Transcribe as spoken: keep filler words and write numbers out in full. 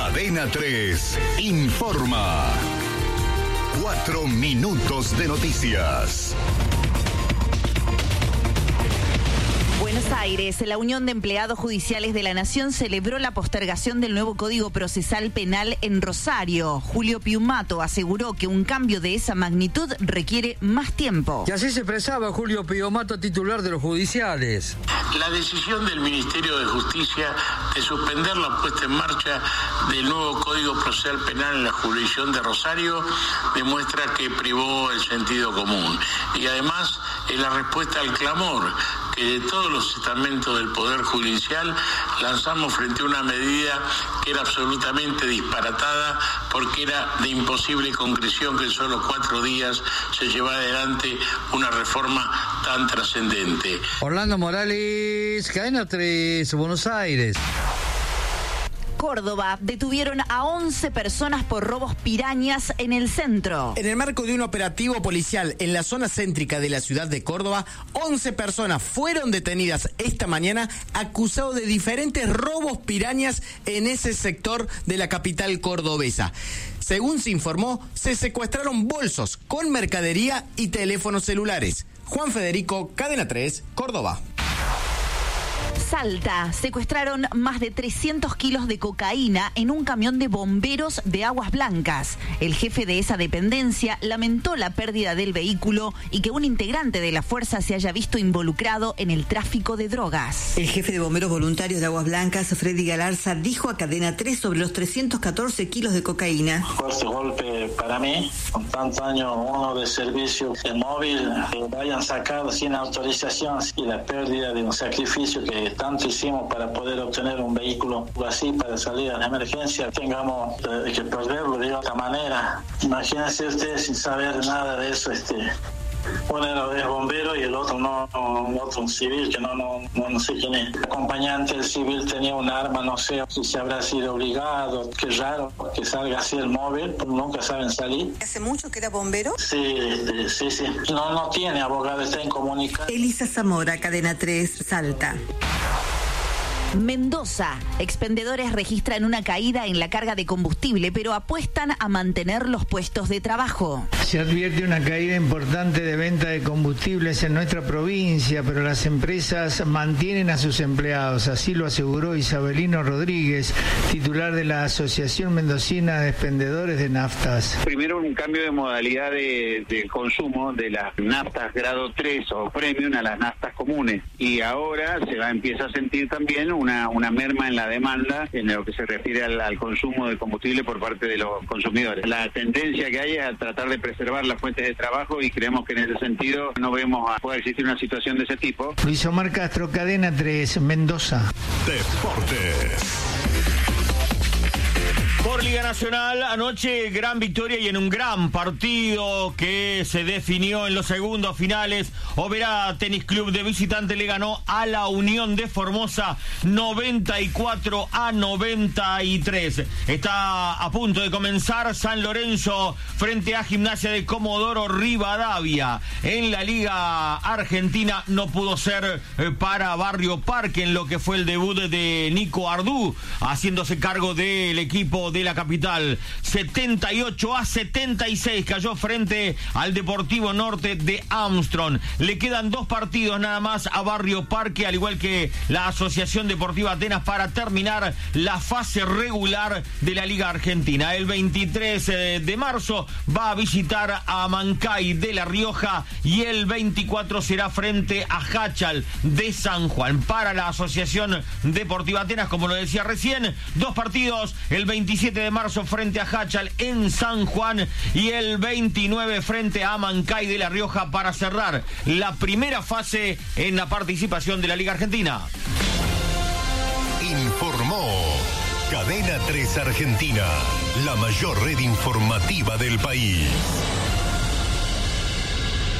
Cadena tres informa. Cuatro minutos de noticias. Buenos Aires, la Unión de Empleados Judiciales de la Nación celebró la postergación del nuevo Código Procesal Penal en Rosario. Julio Piumato aseguró que un cambio de esa magnitud requiere más tiempo. Y así se expresaba Julio Piumato, titular de los judiciales. La decisión del Ministerio de Justicia de suspender la puesta en marcha del nuevo Código Procesal Penal en la jurisdicción de Rosario demuestra que privó el sentido común. Y además es la respuesta al clamor que de todos los estamentos del Poder Judicial lanzamos frente a una medida que era absolutamente disparatada porque era de imposible concreción que en solo cuatro días se llevara adelante una reforma tan trascendente. Orlando Morales, Cadena tres, Buenos Aires. Córdoba, detuvieron a once personas por robos pirañas en el centro. En el marco de un operativo policial en la zona céntrica de la ciudad de Córdoba, once personas fueron detenidas esta mañana acusados de diferentes robos pirañas en ese sector de la capital cordobesa. Según se informó, se secuestraron bolsos con mercadería y teléfonos celulares. Juan Federico, Cadena tres, Córdoba. Salta, secuestraron más de trescientos kilos de cocaína en un camión de bomberos de Aguas Blancas. El jefe de esa dependencia lamentó la pérdida del vehículo y que un integrante de la fuerza se haya visto involucrado en el tráfico de drogas. El jefe de bomberos voluntarios de Aguas Blancas, Freddy Galarza, dijo a Cadena tres sobre los trescientos catorce kilos de cocaína. Fuerte golpe para mí, con tantos años uno de servicio de móvil, que vayan sacados sin autorización y la pérdida de un sacrificio que tanto hicimos para poder obtener un vehículo así para salir a la emergencia, tengamos eh, que perderlo de otra manera. Imagínense ustedes sin saber nada de eso, este uno es bombero y el otro no, no otro un civil que no, no, no, no sé quién es. El acompañante del civil tenía un arma, no sé si se habrá sido obligado, qué raro que salga así el móvil, nunca saben salir. ¿Hace mucho que era bombero? Sí, este, sí, sí. No, no tiene abogado, está incomunicado. Elisa Zamora, Cadena tres, Salta. Mendoza, expendedores registran una caída en la carga de combustible, pero apuestan a mantener los puestos de trabajo. Se advierte una caída importante de venta de combustibles en nuestra provincia, pero las empresas mantienen a sus empleados. Así lo aseguró Isabelino Rodríguez, titular de la Asociación Mendocina de Expendedores de Naftas. Primero, un cambio de modalidad de, de consumo de las naftas grado tres o premium a las naftas comunes. Y ahora se va empieza a sentir también Una, una merma en la demanda en lo que se refiere al, al consumo de combustible por parte de los consumidores. La tendencia que hay es a tratar de preservar las fuentes de trabajo y creemos que en ese sentido no vemos a pueda existir una situación de ese tipo. Luis Omar Castro, Cadena tres, Mendoza. Deportes. Por Liga Nacional, anoche gran victoria y en un gran partido que se definió en los segundos finales. Oberá Tenis Club de visitante le ganó a la Unión de Formosa noventa y cuatro a noventa y tres. Está a punto de comenzar San Lorenzo frente a Gimnasia de Comodoro Rivadavia. En la Liga Argentina no pudo ser para Barrio Parque en lo que fue el debut de Nico Ardú, haciéndose cargo del equipo de la capital. setenta y ocho a setenta y seis cayó frente al Deportivo Norte de Armstrong. Le quedan dos partidos nada más a Barrio Parque, al igual que la Asociación Deportiva Atenas, para terminar la fase regular de la Liga Argentina. El veintitrés de marzo va a visitar a Mancay de La Rioja y el veinticuatro será frente a Hachal de San Juan. Para la Asociación Deportiva Atenas, como lo decía recién, dos partidos, el veintisiete de marzo frente a Hachal en San Juan y el veintinueve frente a Mancay de La Rioja para cerrar la primera fase en la participación de la Liga Argentina. Informó Cadena tres Argentina, la mayor red informativa del país.